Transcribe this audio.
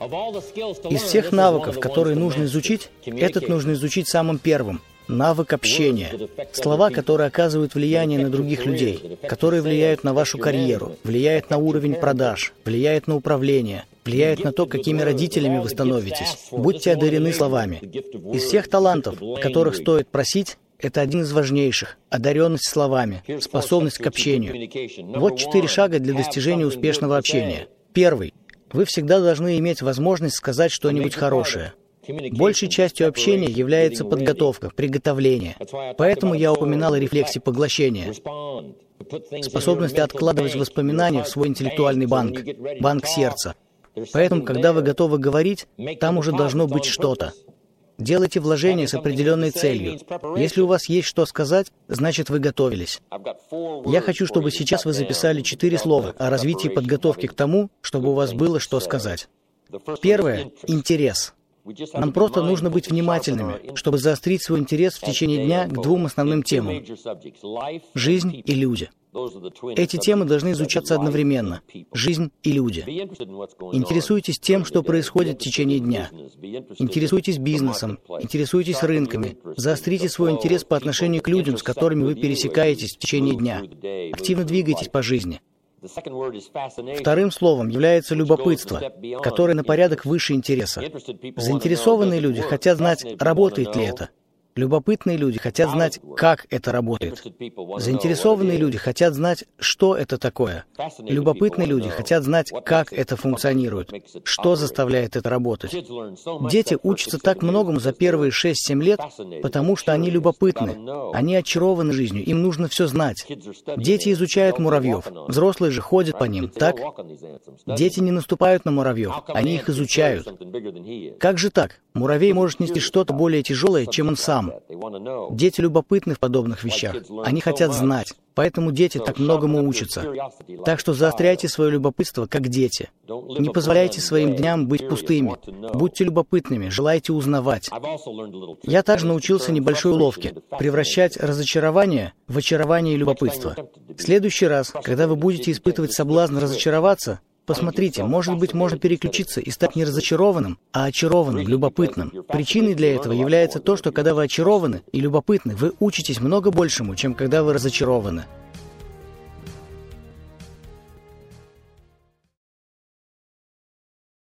Из всех навыков, которые нужно изучить, этот нужно изучить самым первым. Навык общения. Слова, которые оказывают влияние на других людей, которые влияют на вашу карьеру, влияют на уровень продаж, влияют на управление, влияют на то, какими родителями вы становитесь. Будьте одарены словами. Из всех талантов, о которых стоит просить, это один из важнейших – одаренность словами, способность к общению. Вот 4 шага для достижения успешного общения. Первый. Вы всегда должны иметь возможность сказать что-нибудь хорошее. Большей частью общения является подготовка, приготовление. Поэтому я упоминал о рефлексе поглощения. Способность откладывать воспоминания в свой интеллектуальный банк, банк сердца. Поэтому, когда вы готовы говорить, там уже должно быть что-то. Делайте вложения с определенной целью. Если у вас есть что сказать, значит вы готовились. Я хочу, чтобы сейчас вы записали 4 слова о развитии подготовки к тому, чтобы у вас было что сказать. Первое – интерес. Нам просто нужно быть внимательными, чтобы заострить свой интерес в течение дня к 2 основным темам – жизнь и люди. Эти темы должны изучаться одновременно – жизнь и люди. Интересуйтесь тем, что происходит в течение дня. Интересуйтесь бизнесом, интересуйтесь рынками. Заострите свой интерес по отношению к людям, с которыми вы пересекаетесь в течение дня. Активно двигайтесь по жизни. Вторым словом является любопытство, которое на порядок выше интереса. Заинтересованные люди хотят знать, работает ли это. Любопытные люди хотят знать, как это работает. Заинтересованные люди хотят знать, что это такое. Любопытные люди хотят знать, как это функционирует, что заставляет это работать. Дети учатся так многому за первые 6-7 лет, потому что они любопытны, они очарованы жизнью, им нужно все знать. Дети изучают муравьев, взрослые же ходят по ним, так? Дети не наступают на муравьев, они их изучают. Как же так? Муравей может нести что-то более тяжелое, чем он сам. Дети любопытны в подобных вещах. Они хотят знать. Поэтому дети так многому учатся. Так что заостряйте свое любопытство, как дети. Не позволяйте своим дням быть пустыми. Будьте любопытными, желайте узнавать. Я также научился небольшой уловке – превращать разочарование в очарование и любопытство. В следующий раз, когда вы будете испытывать соблазн разочароваться, посмотрите, может быть, можно переключиться и стать не разочарованным, а очарованным, любопытным. Причиной для этого является то, что когда вы очарованы и любопытны, вы учитесь много большему, чем когда вы разочарованы.